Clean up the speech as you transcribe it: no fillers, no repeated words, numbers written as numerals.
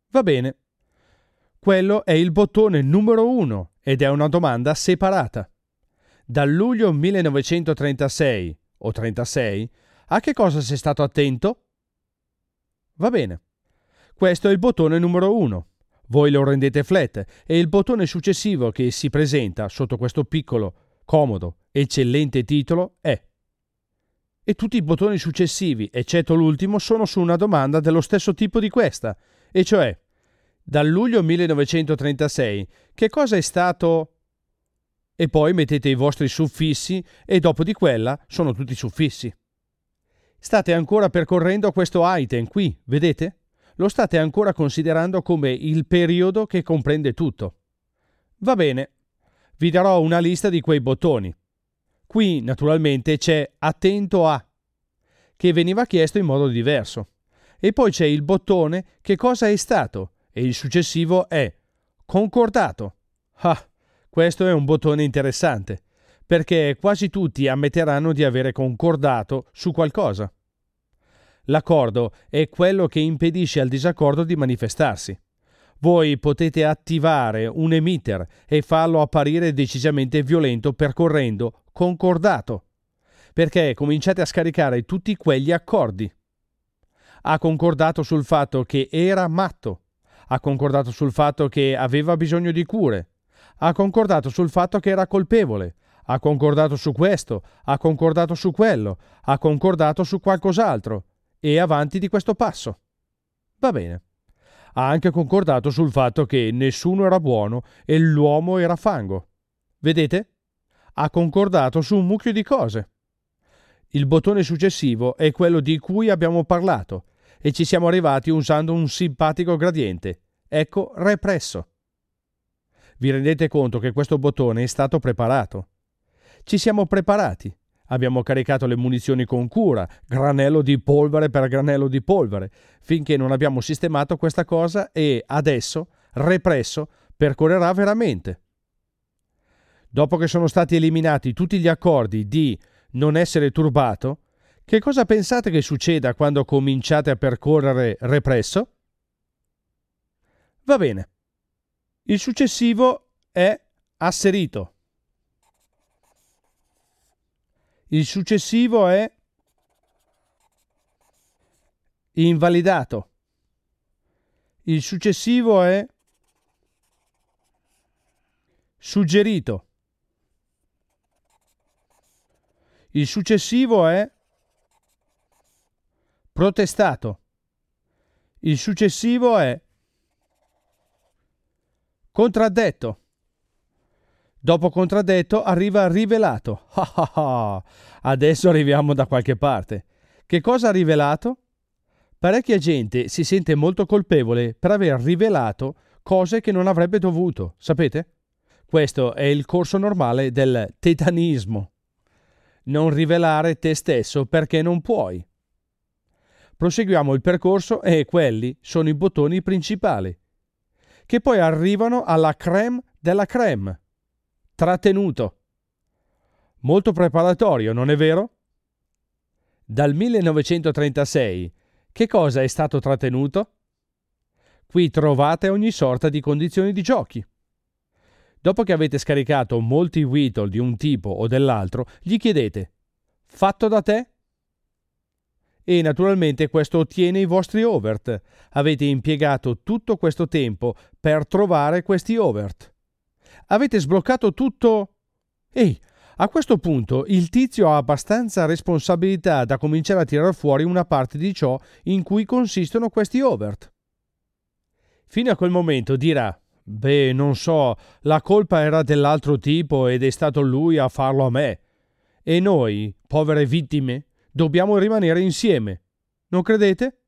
Va bene. Quello è il bottone numero 1 ed è una domanda separata. Dal luglio 1936 o 36, a che cosa sei stato attento? Va bene. Questo è il bottone numero 1. Voi lo rendete flat e il bottone successivo che si presenta sotto questo piccolo, comodo, eccellente titolo è. E tutti i bottoni successivi, eccetto l'ultimo, sono su una domanda dello stesso tipo di questa, e cioè, dal luglio 1936, che cosa è stato? E poi mettete i vostri suffissi e dopo di quella sono tutti suffissi. State ancora percorrendo questo item qui, vedete? Lo state ancora considerando come il periodo che comprende tutto. Va bene, vi darò una lista di quei bottoni. Qui, naturalmente, c'è attento a, che veniva chiesto in modo diverso. E poi c'è il bottone che cosa è stato, e il successivo è concordato. Ah, questo è un bottone interessante, perché quasi tutti ammetteranno di avere concordato su qualcosa. L'accordo è quello che impedisce al disaccordo di manifestarsi. Voi potete attivare un emitter e farlo apparire decisamente violento percorrendo concordato, perché cominciate a scaricare tutti quegli accordi. Ha concordato sul fatto che era matto, ha concordato sul fatto che aveva bisogno di cure, ha concordato sul fatto che era colpevole, ha concordato su questo, ha concordato su quello, ha concordato su qualcos'altro, e avanti di questo passo. Va bene. Ha anche concordato sul fatto che nessuno era buono e l'uomo era fango. Vedete? Ha concordato su un mucchio di cose. Il bottone successivo è quello di cui abbiamo parlato e ci siamo arrivati usando un simpatico gradiente. Ecco represso. Vi rendete conto che questo bottone è stato preparato? Ci siamo preparati. Abbiamo caricato le munizioni con cura, granello di polvere per granello di polvere, finché non abbiamo sistemato questa cosa e adesso, represso, percorrerà veramente. Dopo che sono stati eliminati tutti gli accordi di non essere turbato, che cosa pensate che succeda quando cominciate a percorrere represso? Va bene. Il successivo è asserito. Il successivo è invalidato. Il successivo è suggerito. Il successivo è protestato. Il successivo è contraddetto. Dopo contraddetto arriva rivelato. Adesso arriviamo da qualche parte. Che cosa ha rivelato? Parecchia gente si sente molto colpevole per aver rivelato cose che non avrebbe dovuto, sapete? Questo è il corso normale del tetanismo. Non rivelare te stesso perché non puoi. Proseguiamo il percorso e quelli sono i bottoni principali, che poi arrivano alla crème della crème. Trattenuto. Molto preparatorio, non è vero? Dal 1936, che cosa è stato trattenuto? Qui trovate ogni sorta di condizioni di giochi. Dopo che avete scaricato molti Whittle di un tipo o dell'altro, gli chiedete: fatto da te? E naturalmente questo ottiene i vostri overt. Avete impiegato tutto questo tempo per trovare questi overt. Avete sbloccato tutto. Ehi, a questo punto il tizio ha abbastanza responsabilità da cominciare a tirar fuori una parte di ciò in cui consistono questi overt. Fino a quel momento dirà: beh, non so, la colpa era dell'altro tipo ed è stato lui a farlo a me. E noi, povere vittime, dobbiamo rimanere insieme. Non credete?